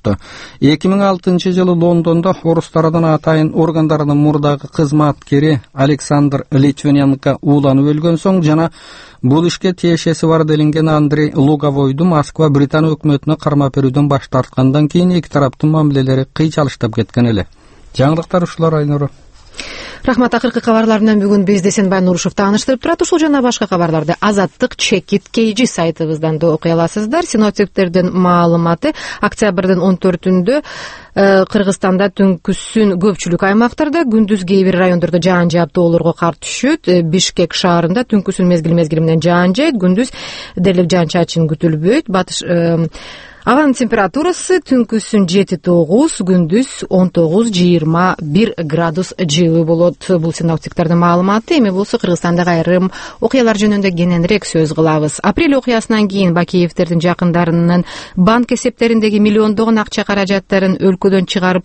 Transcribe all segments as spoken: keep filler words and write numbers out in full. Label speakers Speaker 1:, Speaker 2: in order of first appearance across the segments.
Speaker 1: болушту. эки миң алтынчы жылы Лондондо орустардын атайын органдарынын мурдагы кызматкери Александр Литвиненко ууланып өлгөн соң жана бул ишке тиешеси бар делинген Андрей Луговойду Москва Британ өкмөтүнө кармап берүүдөн баш тарткандан кийин эки тараптын мамилелери кыйчалыштап кеткен эле. Жаңылыктар ушулар Айнуру.
Speaker 2: Рахмат. Акыркы кабарлар менен бүгүн бизди Эсенбай Нурушев тааныштырып турат. Ушул жана башка кабарларды Азаттык Чекит Кейжи сайтыбыздан да окуй аласыздар. Синоптиктердин маалыматы октябрдын он төртүндө Кыргызстанда түнкүсүн көпчүлүк аймактарда, күндүз кээ бир райондордо жаан жаап тоолорго кар түшөт. Бишкек шаарында түнкүсүн мезгил мезгили менен жаан жайт, күндүз дээрлик жаан чачын күтүлбөйт. Батыш Аванын температурасы түнкүсүн жети тогуз, күндүз он тогуз жыйырма бир градус жылы болот. Бул синоптиктердин маалыматы. Эми болсо Кыргызстандагы айрым окуялар жөнүндө кененирээк сөз кылабыз. Апрель окуясынан кийин Бакиевдердин жакындарынын банк эсептериндеги миллиондогон акча каражаттарын өлкөдөн чыгарып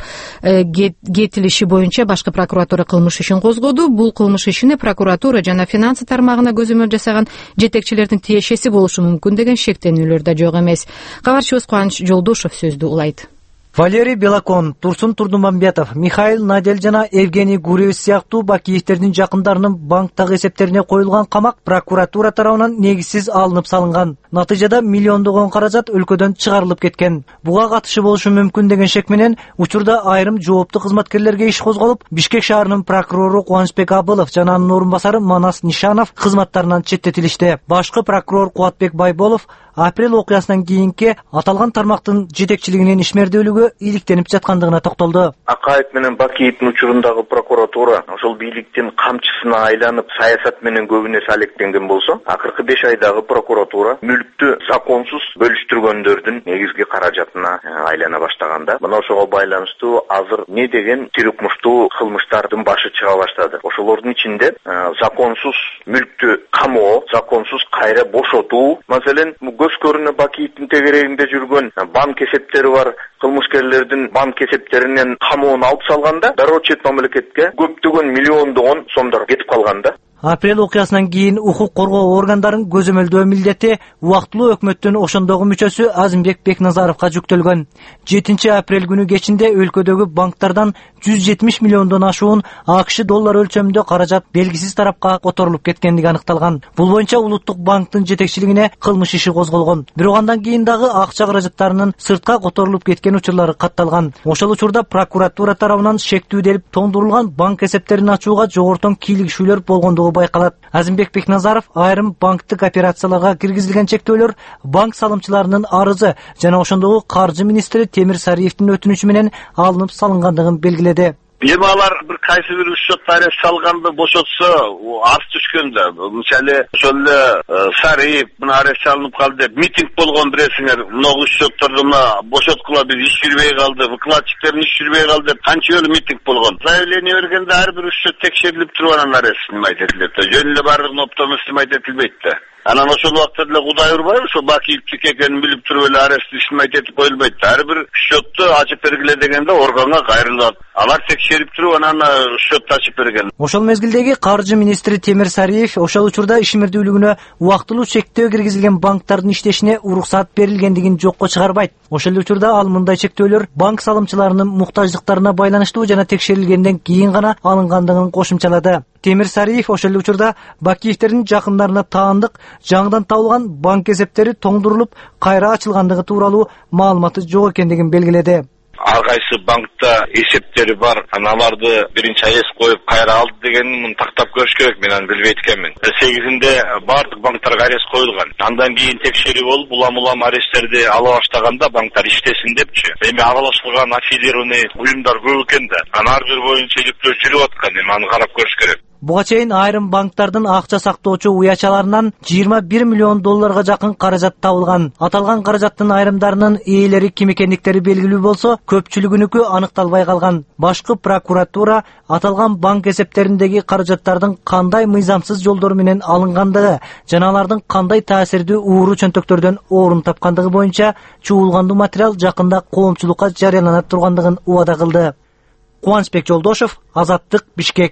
Speaker 2: кетилиши боюнча башкы прокуратура кылмыш ишин козгоду. Бул кылмыш ишине прокуратура жана финансы тармагына көзөмөл жасаган жетекчилердин тиешеси болушу мүмкүн деген шектенүүлөр да жок эмес. Кабарчыбыз Кубаныч Жолдошев сөздү улайт.
Speaker 3: Валерий Белокон, Турсун Турдумамбетов, Михаил Надель жана Евгений Гуревич сыяктуу Бакиевдердин жакындарынын банктагы эсептерине коюлган камак прокуратура тарабынан негизсиз алынып салынган. Натыйжада миллиондогон каражат өлкөдөн чыгарылып кеткен. Буга катышы болушу мүмкүн деген шек менен учурда айрым жооптуу кызматкерлерге иш козголуп, Бишкек шаарынын прокурору Кубанычбек Абылов жана анын орун басары Манас Нишанов кызматтарынан четтетилишти. Башкы прокурор Кубатбек Байболов апрель окуясынан кийинки аталган тармактын жетекчилигинин ишмердүүлүгү иликтенип жаткандыгына токтолду.
Speaker 4: Акаев менен Бакиевдин учурундагы прокуратура ошол бийликтин камчысына айланып, саясат менен көбү нерсе алектенген болсо, акыркы беш айдагы прокуратура мүлктү законсуз бөлүштүргөндөрдүн негизги каражатына айлана баштаганда, мына ошого байланыштуу азыр не деген тирикмуштуу кылмыштардын башы чыга баштады. Ошолордун ичинде законсуз мүлктү камоо, законсуз кайра бошотуу, маселен көз көрүнө Бакиевдин тегерегинде жүргөн банк эсептери бар кылмышкерлердин банк эсептеринен камоон алып салганда, дароо чет мамлекетке көптөгөн миллиондогон сомдор кетип калганда.
Speaker 3: Апрель окуясынан кийин укук коргоо органдарын көзөмөлдөө милдети убактылуу өкмөттүн ошондогу мүчөсү Азимбек Бекназаровго жүктөлгөн. жетинчи апрель күнү кечинде өлкөдөгү банктардан жүз жетимиш миллиондон ашуун АКШ доллар өлчөмүндө каражат белгисиз тарапка которулуп кеткендиги аныкталган. Бул боюнча улуттук банктын жетекчилигине кылмыш иши козголгон. Бирок андан кийин дагы акча каражаттарынын сыртка которулуп кеткен учурлары катталган. Ошол учурда прокуратура тарабынан шектүү делип тоңдурулган банк эсептерин ачууга жогортон кийлигишүүлөр болгондугу байкалат. Азимбек Бекназаров айрым банктык операцияларга киргизилген чектөөлөр банк салымчыларынын арызы жана ошондогу каржы министри Темир Сариевдин өтүнүчү менен алынып салынгандыгын белгиледи.
Speaker 5: Эми алар бир кайсы бир счет арест салганды бошотсо, аз түшкөндө, мисалы ошол эле Сариев мына арест салынып калды деп митинг болгон биресиңер, могу счетторду мына бошоткула биз иш жүрбөй калды, выкладчиктердин иш жүрбөй калды деп канча жолу митинг болгон. Заявление бергенде ар бир счет текшерилип туруп анан арест снимать этилет. Жөн эле бардыгын оптом снимать этилбейт да. Анан ошол убакта деле Кудай урбайбы, ошо Бакиевдики экенин билип туруп эле арест снимать этип коюлбайт. Ар бир счетту ачып бергиле дегенде органга кайрылат. Алар текшерип туруп анан счетту ачып берген.
Speaker 3: Ошол мезгилдеги каржы министри Темир Сариев ошол учурда ишмердүүлүгүнө убактылуу чектөө киргизилген банктардын иштешине уруксат берилгендигин жокко чыгарбайт. Ошол учурда ал мындай чектөөлөр банк салымчыларынын муктаждыктарына байланыштуу жана текшерилгенден кийин гана алынгандыгын кошумчалады. Темир Сариев ошол учурда Бакиевдердин жакындарына таандык жаңыдан табылган банк эсептери тоңдурулуп кайра ачылгандыгы тууралуу маалыматы жок экендигин белгиледи.
Speaker 5: Ар кайсы банкта эсептери бар, аларды биринчи арест коюп кайра алды дегенин муну тактап көрүш керек, мен аны билбейт экенмин. сегизинде бардык банктарга арест коюлган. Андан кийин текшерүү болуп, улам-улам аресттерди ала баштаганда банктар иштесин депчи. Эми аралашылган аффилированный уюмдар көп экен да. Анын ар бир боюнча иликтөө жүрүп аткан, эми аны карап көрүш керек.
Speaker 3: Буга чейин айрым банктардын акча сактоочу уячаларынан жыйырма бир миллион долларга жакын каражат табылган. Аталган каражаттын айрымдарынын ээлери ким экендиктери белгилүү болсо, көпчүлүгүнүкү аныкталбай калган. Башкы прокуратура аталган банк эсептериндеги каражаттардын кандай мыйзамсыз жолдор менен алынгандыгы жана алардын кандай таасирдүү ууру чөнтөктөрдөн орун тапкандыгы боюнча чуулгандуу материал жакында коомчулукка жарыяланат тургандыгын убада кылды. Кубанычбек Жолдошев, Азаттык, Бишкек.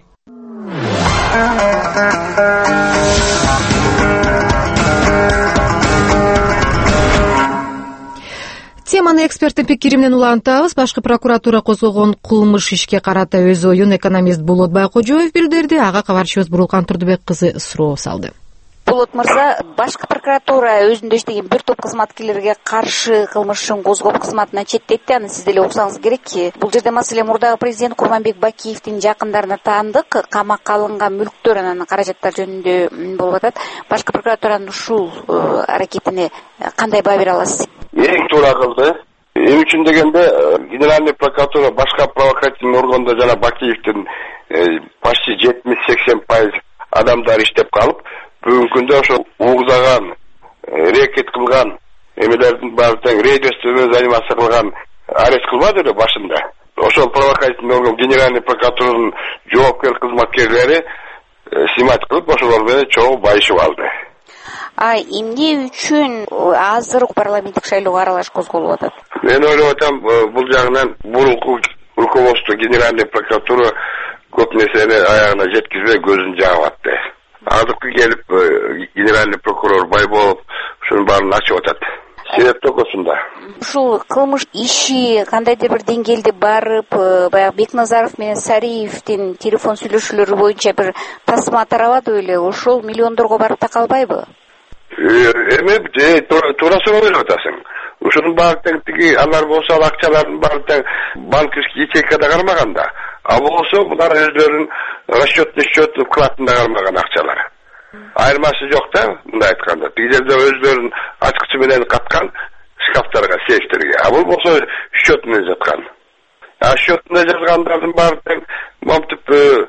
Speaker 2: теманы эксперттин пикири менен улантабыз. Башкы прокуратура козгогон кылмыш ишке карата өз оюн экономист Болот Байкожоев билдирди. Ага кабарчыбыз Бурулкан Турдубек кызы суроо салды.
Speaker 6: Болот мырза, башкы прокуратура өзүндө иштеген бир топ кызматкерлерге каршы кылмыш ишин козгоп кызматынан четтетти. Аны сиз деле уксаңыз керек. Бул жерде маселе мурдагы президент Курманбек Бакиевдин жакындарына таандык, камакка алынган мүлктөр анан каражаттар жөнүндө болуп атат. Башкы прокуратуранын ушул аракетине кандай баа бере аласыз?
Speaker 5: Эң туура кылды. Эми үчүн дегенде генеральный прокуратура башка провокативный органда жана Бакиевдин почти жетимиш-сексен пайыз адамдар иштеп калып, бүгүнкү күндө ошо угузаган, рекет кылган, эмелердин баары тең рейдерствомен заниматься кылган арест кылбады эле башында. Ошол провокативный орган генеральный прокуратуранын жоопкер кызматкерлери снимать кылып, ошолор менен чогуу байышып алды.
Speaker 6: А эмне үчүн азыр парламенттик шайлоого аралаш козголуп атат?
Speaker 5: Мен ойлоп атам, бул жагынан мурунку руководство генеральный прокуратура көп нерсени аягына жеткизбей көзүн жаап атты. Азыркы келип генеральный прокурор Байболов ушунун баарын ачып атат. Себеп токосунда.
Speaker 6: Ушул кылмыш иши кандайдыр бир деңгээлде барып, баягы Бекназаров менен Сариевдин телефон сүйлөшүүлөрү боюнча бир тасма тарабады эле. Ошол миллиондорго барып такалбайбы?
Speaker 5: Эми туура суроо атасың. Ушунун баары тең тиги алар болсо ал акчалардын баары тең банковский ячейкада кармаганда, а болсо булар өздөрүнүн расчетный счет вкладында кармаган акчалар. Айырмасы жок да, мындай айтканда. Тиги жерде өздөрүнүн ачкычы менен каткан шкафтарга, сейфтерге. А бул болсо счет менен жаткан. А счетунда жазгандардын баары тең момтип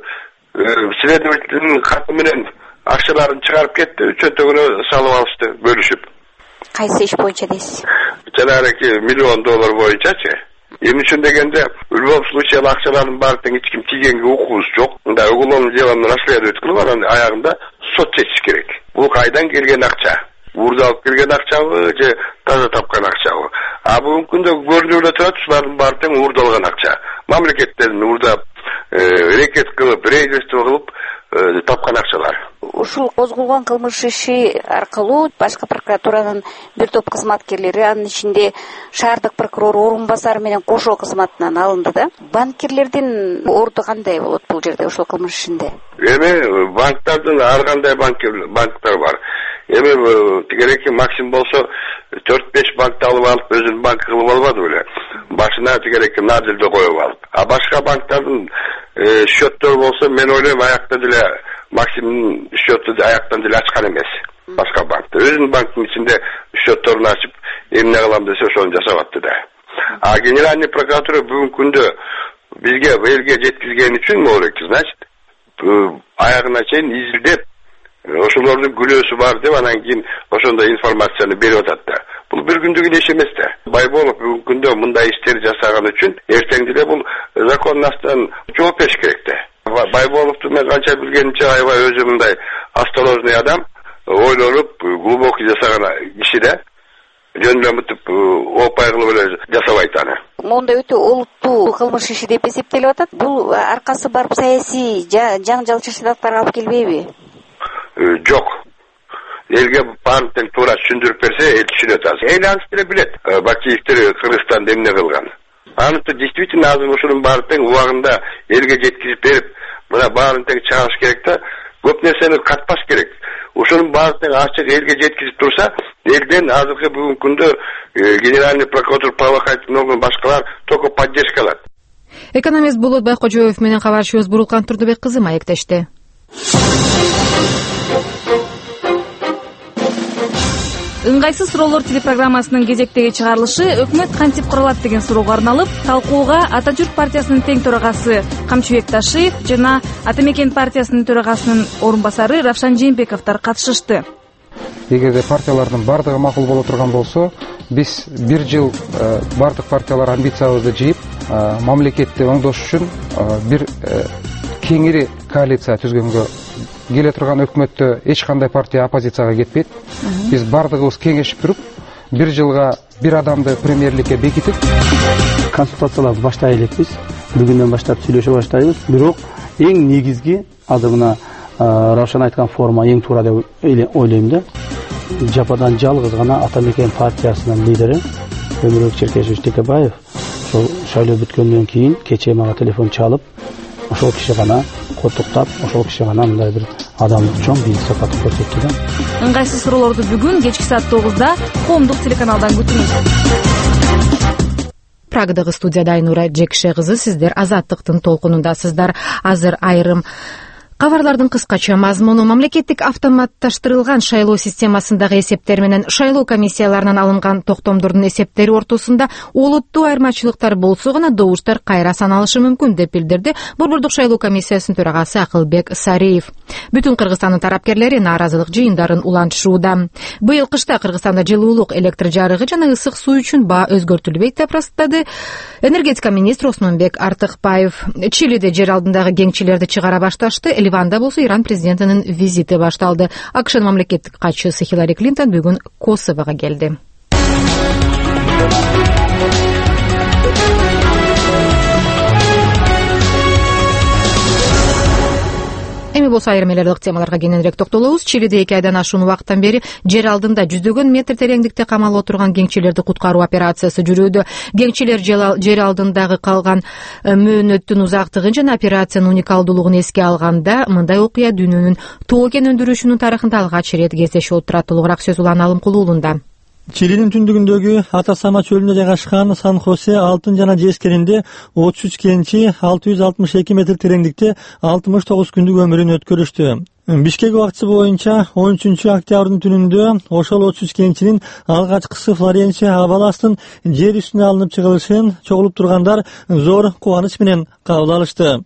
Speaker 5: следовательдин каты менен акчаларын чыгарып кетти, чөнтөгүнө салып алышты, бөлүшүп.
Speaker 6: Кайсы иш боюнча дейсиз?
Speaker 5: Жанагы миллион доллар боюнчачы. Эмне үчүн дегенде, в любом случае акчалардын баары тең эч ким тийгенге укугубуз жок. Мындай уголовный делону расследовать кылып, анан аягында сот чечиш керек. Бул кайдан келген акча? Уурда алып келген акчабы же таза тапкан акчабы? А бүгүнкү күндө көрүнүп эле турат, ушулардын баары тең уурдалган акча. Мамлекеттердин уурдап, рекет кылып, рейдерство кылып тапкан акчалар.
Speaker 6: Ушул козголгон кылмыш иши аркылуу башкы прокуратуранын бир топ кызматкерлери, анын ичинде шаардык прокурор орун басары менен кошо кызматынан алынды да. Банкирлердин орду кандай болот бул жерде ошол кылмыш ишинде?
Speaker 5: Эми банктардын ар кандай банктар бар. Эми тигереки максимум болсо төрт-беш банкты алып алып өзүнүн банкы кылып албады беле. Башына тигереки надилде коюп алып. А башка банктардын счеттөр болсо, мен ойлойм аякта деле максимум счетту аяктан деле ачкан эмес. Башка банкта өзүнүн банктын ичинде счетторун ачып, эмне кылам десе ошону жасап атты да. А генеральный прокуратура бүгүнкү күндө бизге элге жеткизген үчүн могулек, значит, аягына чейин изилдеп, ошолордун күлөөсү бар деп, анан кийин ошондой информацияны берип атат да. Бул бир күндүк иш эмес да. Байболов бүгүнкү күндө мындай иштер жасаган үчүн эртең деле бул закондун астынан жооп бериш керек да. Байболовду мен канча билгенимче, аябай өзү мындай осторожный адам, ойлонуп, глубокий жасаган киши да. Жөн эле мынтип опай кылып эле жасабайт аны.
Speaker 6: Монда өтө олуттуу кылмыш иши деп эсептелип атат. Бул аркасы барып саясий жаңжал чырчыдактарга алып келбейби?
Speaker 5: Жок. Элге баарын тең туура түшүндүрүп берсе, эл түшүнөт азыр. Эл анысы деле билет. Бакиевдер Кыргызстанда эмне кылган. Анысы действительно азыр ушунун баары тең убагында элге жеткизип берип, мына баарын тең чыгарыш керек да, көп нерсени катпаш керек. Ушунун баары тең ачык элге жеткизип турса, элден азыркы бүгүнкү күндө генеральный прокурор, правоохранительный орган, башкалар только поддержка алат.
Speaker 2: Экономист Болот Байкожоев менен кабарчыбыз Бурулкан Турдубек кызы маектешти.
Speaker 7: Ыңгайсыз суроолор телепрограммасынын кезектеги чыгарылышы өкмөт кантип курулат деген суроого арналып, талкууга Ата Журт партиясынын тең төрагасы Камчыбек Ташиев жана Ата Мекен партиясынын төрагасынын орун басары Равшан Жээнбековдор катышышты.
Speaker 8: Эгерде партиялардын бардыгы макул боло турган болсо, биз бир жыл бардык партиялар амбициябызды жыйып, мамлекетти оңдош үчүн бир кеңири коалиция түзгөнгө келе турган. Өкмөттө эч кандай партия оппозицияга кетпейт. Биз бардыгыбыз кеңешип туруп, бир жылга бир адамды премьерликке бекитип,
Speaker 9: консультацияларды баштай элекпиз. Бүгүндөн баштап сүйлөшө баштайбыз. Бирок эң негизги азыр мына Равшан айткан форма эң туура деп ойлойм да. Жападан жалгыз гана Ата Мекен партиясынын лидери Темирбек Черкешевич Текебаев ошол шайлоо бүткөндөн кийин кечээ мага телефон чалып, ошол киши гана котуктап, ошол киши гана мындай бир адамдык чоң бийик сапатын көрсөттү да.
Speaker 7: Ыңгайсыз суроолорду бүгүн кечки саат тогузда коомдук телеканалдан күтүңүз.
Speaker 2: Прагадагы студияда Айнура Жекше кызы, сиздер Азаттыктын толкунундасыздар. Азыр айрым кабарлардын кыскача мазмуну: мамлекеттик автоматташтырылган шайлоо системасындагы эсептер менен шайлоо комиссияларынан алынган токтомдордун эсептери ортосунда олуттуу айырмачылыктар болсо гана добуштар кайра саналышы мүмкүн деп билдирди Борбордук шайлоо комиссиясынын төрагасы Акылбек Сариев. Бүтүн Кыргызстандын тарапкерлери нааразылык жыйындарын улантышууда. Быйыл кышта Кыргызстанда жылуулук, электр жарыгы жана ысык суу үчүн баа өзгөртүлбөйт деп ырастады энергетика министри Осмонбек Артыкбаев. Чилиде жер алдындагы кеңчилерди чыгара башташты. Ливанда болсо Иран президентинин визити башталды. АКШнын мамлекеттик катчысы Хиллари Клинтон бүгүн Косового келди. Эми болсо айрым эле темаларга кененирээк токтолобуз. Чилиде эки айдан ашуун убакыттан бери жер алдында жүздөгөн метр тереңдикте камалып отурган кеңчилерди куткаруу операциясы жүрүүдө. Кеңчилер жер алдындагы калган мөөнөттүн узактыгын жана операциянын уникалдуулугун эске алганда, мындай окуя дүйнөнүн тоо кен өндүрүшүнүн тарыхында алгач рет кездешип отурат. Толугураак сөз Улан Алымкулуу уулунда.
Speaker 10: Чилинин түндүгүндөгү Атасама чөлүнө жайгашкан Сан-Хосе алтын жана жез кенинде отуз үч кенчи алты жүз алтымыш эки метр тереңдикте алтымыш тогуз күндүк өмүрүн өткөрүштү. Бишкек убактысы боюнча он үчүнчү октябрдын түнүндө ошол отуз үч кенчинин алгачкысы Флоренция Абаластын жер үстүнө алынып чыгылышын чогулуп тургандар зор кубаныч менен кабыл алышты.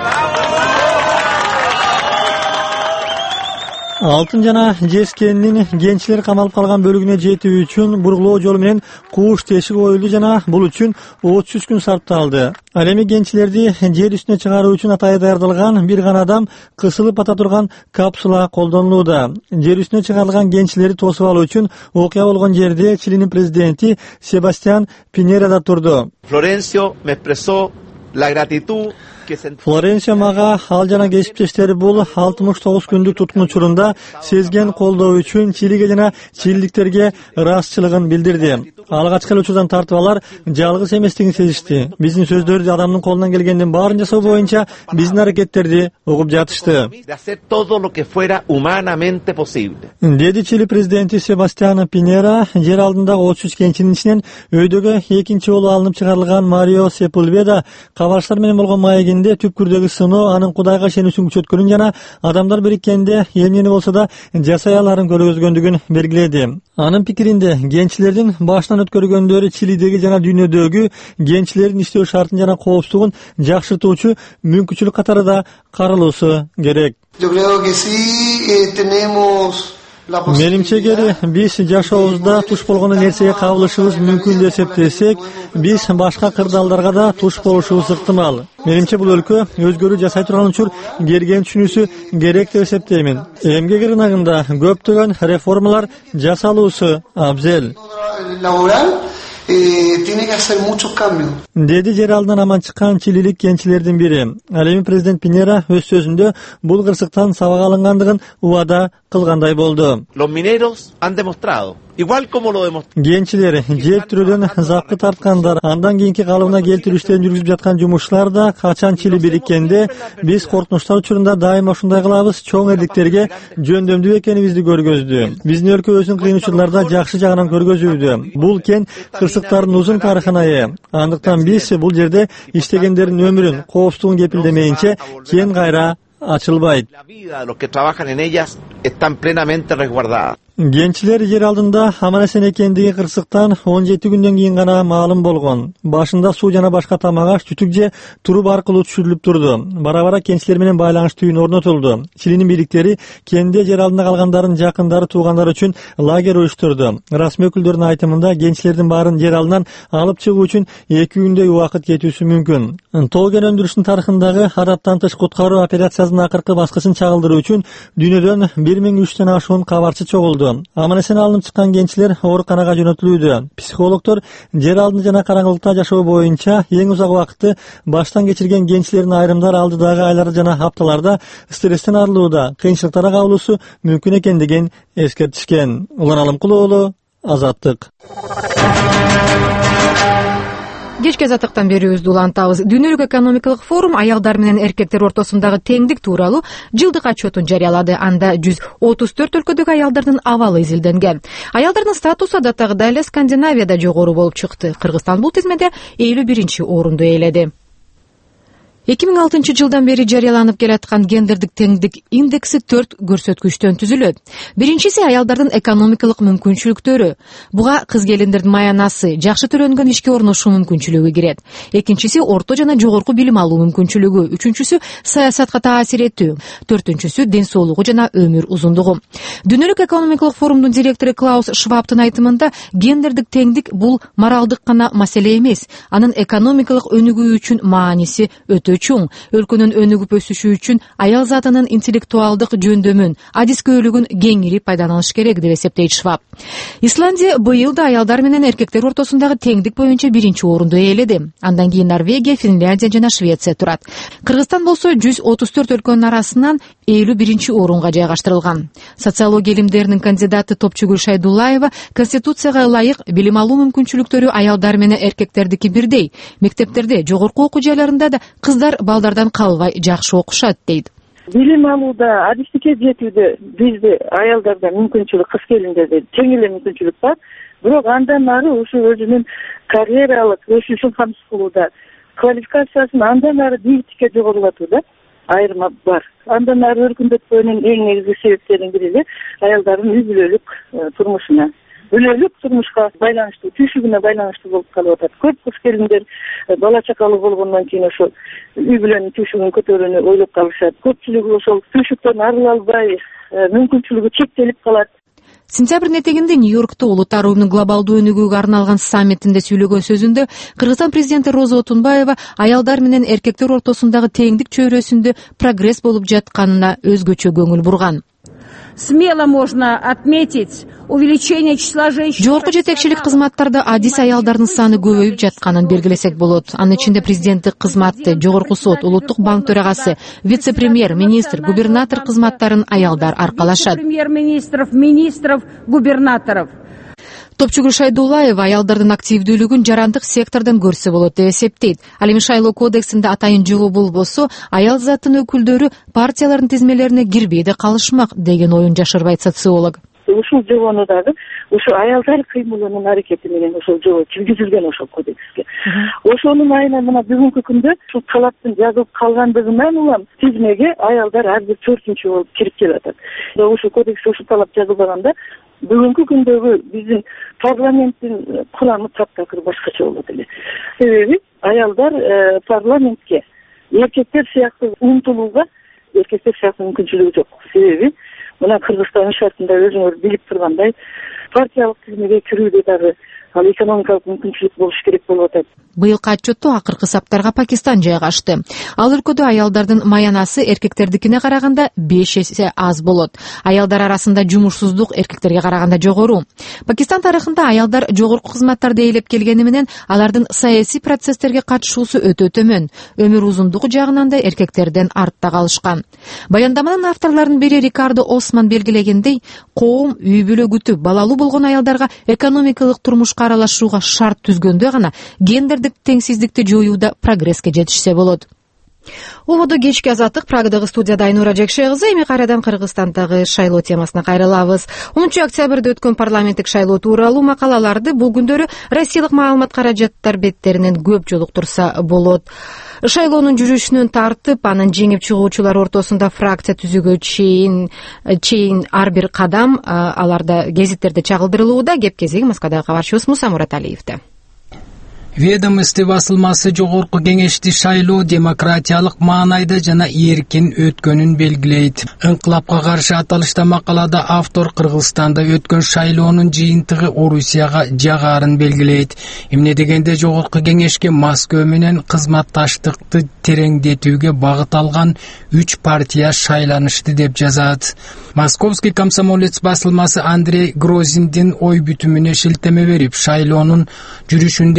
Speaker 10: Алтын жана жез кенинин кенчилер камалып калган бөлүгүнө жетүү үчүн бургулоо жолу менен кууш тешик оюлду жана бул үчүн отуз үч күн сарпталды. Ал эми кенчилерди жер үстүнө чыгаруу үчүн атайын даярдалган бир гана адам кысылып ата турган капсула колдонулууда. Жер үстүнө чыгарылган кенчилерди тосуп алуу үчүн окуя болгон жерде Чилинин президенти Себастьян Пиньера да турду.
Speaker 11: Флоренцио me expresó la gratitud.
Speaker 10: Флоренция мага ал жана кесиптештери бул алтымыш тогуз күндүк туткун учурунда сезген колдоо үчүн Чилиге жана чилдиктерге ыраазычылыгын билдирди. Алгачкы эле учурдан тартып алар жалгыз эместигин сезишти. Биздин сөздөрдү адамдын колунан келгендин баарын жасоо боюнча биздин аракеттерди угуп жатышты. Деди Чили президенти Себастьян Пиньера жер алдындагы отуз үч кенчинин ичинен өйдөгө экинчи жолу алынып чыгарылган Марио Сепулведа кабарчылар менен болгон маегин түпкүрдөгү сыноо анын Кудайга ишенүүсүн күчөткөнүн жана адамдар бириккенде эмнени болсо да жасай аларын көргөзгөндүгүн белгиледи. Анын пикиринде кенчилердин башынан өткөргөндөрү Чилидеги жана дүйнөдөгү кенчилердин иштөө шартын жана коопсуздугун жакшыртуучу мүмкүнчүлүк катары да каралуусу керек. Менимче эгер биз жашообузда туш болгон нерсеге кабылышыбыз мүмкүн деп эсептесек, биз башка кырдаалдарга да туш болушубуз ыктымал. Менимче бул өлкө өзгөрүү жасай турган учур келген түшүнүүсү керек деп эсептеймин. Эмгек рыногунда көптөгөн реформалар жасалуусу абзел. Tiene que hacer muchos cambios. Деди жер алдынан аман чыккан чилилик кенчилердин бири. Ал эми президент Пиньера өз сөзүндө бул кырсыктан сабак алынгандыгын убада кылгандай болду.
Speaker 11: Los mineros han demostrado igual como lo demostró.
Speaker 10: Кенчилер жер түрөдөн закы тарткандар, андан кийинки калыбына келтирүү иштерин жүргүзүп жаткан жумушчулар да качан Чили бириккенде биз коркунучтар учурунда дайыма ушундай кылабыз, чоң элдиктерге жөндөмдүү экенибизди көргөздү. Биздин өлкө өзүн кыйын учурларда жакшы жагынан көргөзүүдө. Бул кен кырсыктардын узун тарыхына ээ. Андыктан биз бул жерде иштегендердин өмүрүн, коопсуздугун кепилдемейинче кен кайра ачылбайт. Кенчилер жер алдында аман эсен экендиги кырсыктан он жети күндөн кийин гана маалым болгон. Башында суу жана башка тамак аш, түтүк же туруп аркылуу түшүрүлүп турду. Бара-бара кенчилер менен байланыш түйүн орнотулду. Чилинин бийликтери кенде жер алдында калгандардын жакындары, туугандары үчүн лагерь уюштурду. Расмий өкүлдөрдүн айтымында кенчилердин баарын жер алдынан алып чыгуу үчүн эки күндөй убакыт кетүүсү мүмкүн. Тоо кен өндүрүшүнүн тарыхындагы адаптан тыш куткаруу операциясынын акыркы баскычын чагылдыруу үчүн дүйнөдөн бир миң үчтөн ашуун кабарчы чогулду. Аман эсен алынып чыккан кенчилер ооруканага жөнөтүлүүдө. Психологдор жер алдында жана караңгылыкта жашоо боюнча эң узак убакытты баштан кечирген кенчилердин айрымдар алдыдагы айлар жана хапталарда стресстен арылууда, кыйынчылыктарга кабылуусу мүмкүн экендигин эскертишкен. Улан Алымкулуу, Азаттык.
Speaker 2: Кечки азаттыктан берүүбүздү улантабыз. Дүйнөлүк экономикалык форум аялдар менен эркектер ортосундагы теңдик тууралуу жылдык отчетун жарыялады. Анда жүз отуз төрт өлкөдөгү аялдардын абалы изилденген. Аялдардын статусу адаттагыдай эле Скандинавияда жогору болуп чыкты. Кыргызстан бул тизмеде элүү биринчи орунду ээледи. эки миң алтынчы жылдан бери жарыяланып келаткан гендердик теңдик индекси төрт көрсөткүчтөн түзүлөт. Биринчиси аялдардын экономикалык мүмкүнчүлүктөрү. Буга кыз келиндердин маянасы, жакшы төлөнгөн ишке орношуу мүмкүнчүлүгү кирет. Экинчиси орто жана жогорку билим алуу мүмкүнчүлүгү. Үчүнчүсү саясатка таасир этүү. Төртүнчүсү ден соолугу жана өмүр узундугу. Дүйнөлүк экономикалык форумдун директору Клаус Швабтын айтымында гендердик теңдик бул моралдык гана маселе эмес, анын экономикалык өнүгүү үчүн мааниси өтө чоң. Өлкөнүн өнүгүп өсүшү үчүн аял затынын интеллектуалдык жөндөмүн, адискөйлүгүн кеңири пайдаланыш керек деп эсептейт Шваб. Исландия быйыл да аялдар менен эркектер ортосундагы теңдик боюнча биринчи орунду ээледи. Андан кийин Норвегия, Финляндия жана Швеция турат. Кыргызстан болсо жүз отуз төрт өлкөнүн арасынан элүү биринчи орунга жайгаштырылган. Социология илимдеринин кандидаты Топчугүл Шайдуллаева Конституцияга ылайык билим алуу мүмкүнчүлүктөрү аялдар менен эркектердики бирдей. Мектептерде, жогорку окуу жайларында да кыздар балдардан калбай жакшы окушат дейт.
Speaker 12: Билим алууда, адистикке жетүүдө бизде аялдарда мүмкүнчүлүк, кыз келиндерде тең эле мүмкүнчүлүк бар. Бирок андан ары ушу өзүнүн карьералык өсүшүн камсыз кылууда, квалификациясын андан ары бийликке жогорулатууда айырма бар. Андан ары өркүндөтпөөнүн эң негизги себептеринин бири эле аялдардын үй бүлөлүк турмушуна, бүлөлүк турмушка байланыштуу, түйшүгүнө байланыштуу болуп калып атат. Көп кыз келиндер бала чакалуу болгондон кийин ошо үй бүлөнүн түйшүгүн көтөрүүнү ойлоп калышат. Көпчүлүгү ошол түйшүктөн арыла албай, мүмкүнчүлүгү чектелип калат.
Speaker 2: Сентябрдын этегинде Нью-Йоркто улуттар уюмунун глобалдуу өнүгүүгө арналган саммитинде сүйлөгөн сөзүндө Кыргызстан президенти Роза Отунбаева аялдар менен эркектер ортосундагы теңдик чөйрөсүндө прогресс болуп жатканына өзгөчө көңүл бурган.
Speaker 13: Смело можно отметить увеличение числа женщин.
Speaker 2: Жогорку жетекчилик кызматтарда адис аялдардын саны көбөйүп жатканын белгилесек болот. Анын ичинде президенттик кызматты, жогорку сот, улуттук банк төрагасы, вице-премьер, министр, губернатор кызматтарын аялдар аркалашат.
Speaker 13: Премьер-министров, министров, губернаторов.
Speaker 2: Топчугүл Шайдуллаева аялдардын активдүүлүгүн жарандык сектордон көрсө болот деп эсептейт. Ал эми шайлоо кодексинде атайын жолу болбосо, аял заттын өкүлдөрү партиялардын тизмелерине кирбейде калышмак деген оюн жашырбайт социолог.
Speaker 12: Ушул жобону дагы ушу аялдар кыймылынын аракети менен ошол жобо киргизилген ошол кодекске. Ошонун айынан мына бүгүнкү күндө ушул талаптын жазылып калгандыгынан улам тизмеге аялдар ар бир төртүнчү болуп кирип келатат. Ушул кодексте ушул талап жазылбаганда бүгүнкү күндөгү биздин парламенттин курамы таптакыр башкача болот эле. Себеби аялдар парламентке эркектер сыяктуу умтулууга эркектер сыяктуу мүмкүнчүлүгү жок. Себеби мына Кыргызстандын шартында өзүңөр билип тургандай партиялык тизмеге кирүүдө дагы ал экономикалык мүмкүнчүлүк болуш керек болуп атат.
Speaker 2: Быйылкы отчетто акыркы саптарга Пакистан жайгашты. Ал өлкөдө аялдардын маянасы эркектердикине караганда беш эсе аз болот. Аялдар арасында жумушсуздук эркектерге караганда жогору. Пакистан тарыхында аялдар жогорку кызматтарды ээлеп келгени менен алардын саясий процесстерге катышуусу өтө төмөн. Өмүр узундугу жагынан да эркектерден артта калышкан. Баяндаманын авторлорунун бири Рикардо Осман белгилегендей, коом үй бүлө күтүп балалуу болгон аялдарга экономикалык турмушка аралашууга шарт түзгөндө гана гендердик теңсиздикти жоюуда прогресске жетишсе болот. Ободо кечки азаттык Прагадагы студияда Айнура Жекше кызы. Эми кайрадан Кыргызстандагы шайлоо темасына кайрылабыз. онунчу октябрда өткөн парламенттик шайлоо тууралуу макалаларды бул күндөрү Россиялык маалымат каражаттар беттеринен көп жолуктурса болот. Шайлоонун жүрүшүнөн тартып, анын жеңип чыгуучулар ортосунда фракция түзүүгө чейин чейин ар бир кадам аларда гезиттерде чагылдырылууда. Кеп кезеги Москвадагы кабарчыбыз Муса Мураталиевде.
Speaker 14: Ведомство басылмасы жогорку кеңешти шайлоо демократиялык маанайда жана эркин өткөнүн белгилейт. Инкылапка каршы аталышта макалада автор Кыргызстанда өткөн шайлоонун жыйынтыгы Орусияга жагарын белгилейт. Эмне дегенде жогорку кеңешке Москва менен кызматташтыкты тереңдетүүгө багыт алган үч партия шайланышты деп жазат. Московский комсомолец басылмасы Андрей Грозиндин ой бүтүмүнө шилтеме берип, шайлоонун жүрүшүндө эң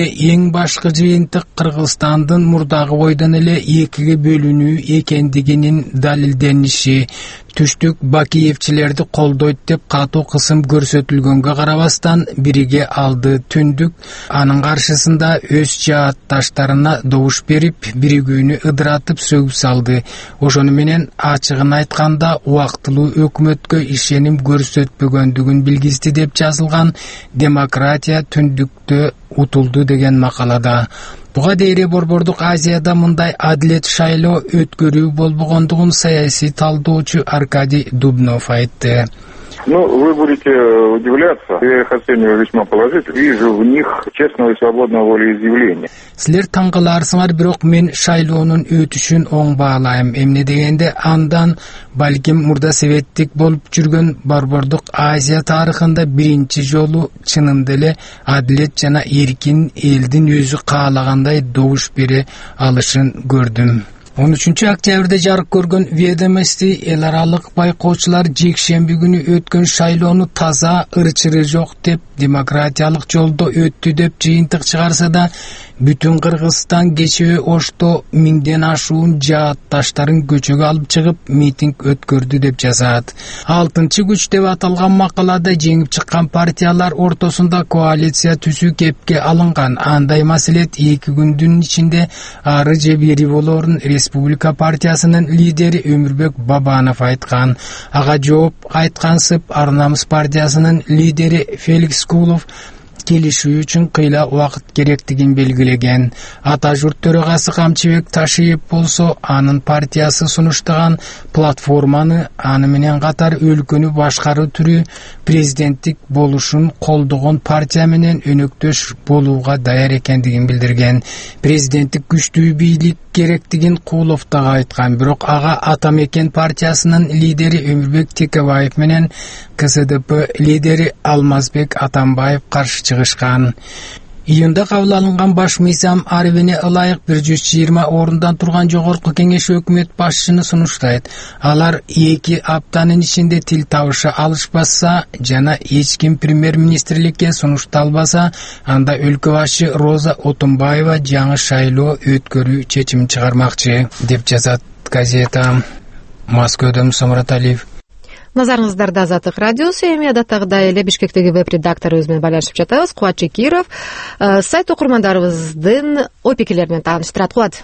Speaker 14: эң башкы жыйынтык Кыргызстандын мурдагы бойдон эле экиге бөлүнүү экендигинин далилдениши. Түштүк Бакиевчилерди колдойт деп катуу кысым көрсөтүлгөнгө карабастан бириге алды. Түндүк анын каршысында өз жаатташтарына добуш берип, биригүүнү ыдыратып сөгүп салды. Ошону менен ачыгын айтканда убактылуу өкмөткө ишеним көрсөтпөгөндүгүн билгизди деп жазылган Демократия түндүктө утулду деген макалада. Буга дейре Борбордук Азияда мындай адилет шайлоо өткөрүү болбогондугун саясий талдоочу Аркадий Дубнов айтты.
Speaker 15: Ну, вы будете удивляться, я их оцениваю весьма положительно. Вижу в них честного и свободного волеизъявления.
Speaker 14: Силер таң каларсыңар, бирок мен шайлоонун өтүшүн оң баалайм. Эмне дегенде андан балким мурда советтик болуп жүргөн Борбордук Азия тарыхында биринчи жолу чынында эле адилет жана эркин элдин өзү каалагандай добуш бере алышын көрдүм. он үчүнчү октябрда жарык көргөн Ведомости эл аралык байкоочулар жекшемби күнү өткөн шайлоону таза, ырчыры жок деп, демократиялык жолдо өттү деп жыйынтык чыгарса да, бүтүн Кыргызстан кечээ Ошто миңден ашуун жаатташтарын көчөгө алып чыгып митинг өткөрдү деп жазат. Алтынчы күч деп аталган макалада жеңип чыккан партиялар ортосунда коалиция түзүү кепке алынган. Андай маселет эки күндүн ичинде ары же бери болорун Республика партиясынын лидери Өмүрбек Бабанов айткан. Ага жооп айткансып Ар-Намыс партиясынын лидери Феликс Кулов келишүү үчүн кыйла убакыт керектигин белгилеген. Ата журт төрагасы Камчыбек Ташиев болсо анын партиясы сунуштаган платформаны аны менен катар өлкөнү башкаруу түрү президенттик болушун колдогон партия менен өнөктөш болууга даяр экендигин билдирген. Президенттик күчтүү бийлик керектигин Кулов дагы айткан, бирок ага Ата Мекен партиясынын лидери Өмүрбек Текебаев менен К С Д П лидери Алмазбек Атамбаев каршы чыгышкан. Июнда кабыл алынган баш мыйзам арбине ылайык бир жүз жыйырма орундан турган жогорку кеңеш өкмөт башчыны сунуштайт. Алар эки аптанын ичинде тил табыша алышпаса жана эч ким премьер-министрликке сунушталбаса, анда өлкө башчы Роза Отунбаева жаңы шайлоо өткөрүү чечимин чыгармакчы деп жазат газета. Москвадан Самрат Алиев.
Speaker 2: Назарыңыздарда Азаттык радиосу, эми адаттагыдай эле Бишкектеги веб-редакторубуз менен байланышып жатабыз. Кубат Чекиров сайт окурмандарыбыздын ой пикирлери менен тааныштырат. Кубат.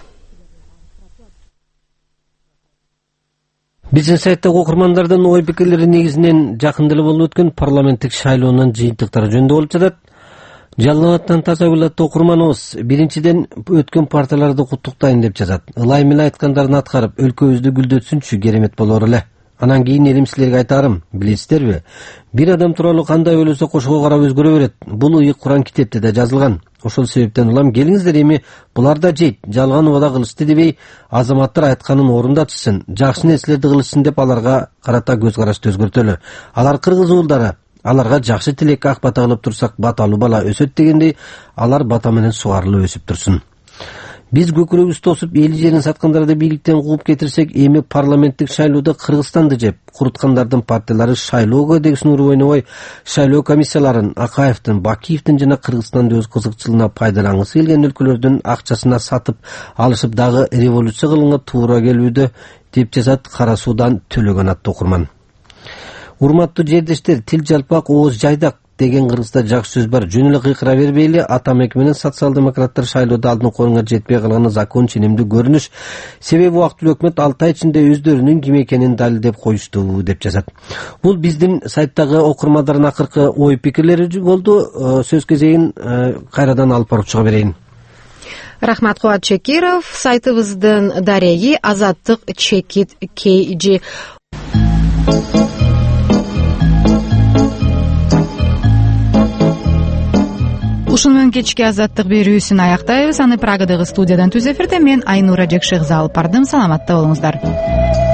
Speaker 16: Биздин сайттагы окурмандардын ой пикирлери негизинен жакында эле болуп өткөн парламенттик шайлоонун жыйынтыктары жөнүндө болуп жатат. Жалал Абадтан Таза Гүл аттуу окурманыбыз биринчиден өткөн партияларды куттуктайм деп жазат. Ылай меле айткандарын аткарып, өлкөбүздү гүлдөтсүнчү, керемет болор эле. Анан кийин элим силерге айтарым, билесиздерби? Бир адам тууралуу кандай ойлосо кошко карап өзгөрө берет. Бул ыйык Куран китепте да жазылган. Ошол себептен улам келиңиздер, эми булар да жейт, жалган убада кылышты дебей, азаматтар айтканын орундатышсын, жакшы нерселерди кылышсын деп аларга карата көз карашты өзгөртөлү. Алар кыргыз уулдары, аларга жакшы тилекке ак бата кылып турсак, баталуу бала өсөт дегендей, алар бата менен сугарылып өсүп турсун. Биз көкүрөгүбүз тосуп эли жерин саткандарды бийликтен кууп кетирсек, эми парламенттик шайлоодо Кыргызстанды жеп, куруткандардын партиялары шайлоо кодексин уруп ойнобой, шайлоо комиссияларын Акаевдин, Бакиевдин жана Кыргызстанды өз кызыкчылыгына пайдалангысы келген өлкөлөрдүн акчасына сатып алышып дагы революция кылганга туура келүүдө деп жазат Кара Суудан Төлөгөн аттуу окурман. Урматтуу жердештер, тил жалпак, ооз жайдак деген кыргызда жакшы сөз бар. Жөн эле кыйкыра бербейли, Ата Мекен менен социал-демократтар шайлоодо алдыңкы орунга жетпей калганы закон ченемдүү көрүнүш. Себеби убактылуу өкмөт алты ай ичинде өздөрүнүн ким экенин далилдеп коюшту деп жазат. Бул биздин сайттагы окурмандардын акыркы ой пикирлери болду. Сөз кезегин кайрадан алып барып чыга берейин.
Speaker 2: Рахмат, Кубат Чекиров. Сайтыбыздын дареги Азаттык чекит кей джи. Ушуну менен кечки Азаттык берүүсүн аяктайбыз. Аны Прагадагы студиядан түз эфирде мен Айнура Жекшегиза алып бардым. Саламатта болуңуздар.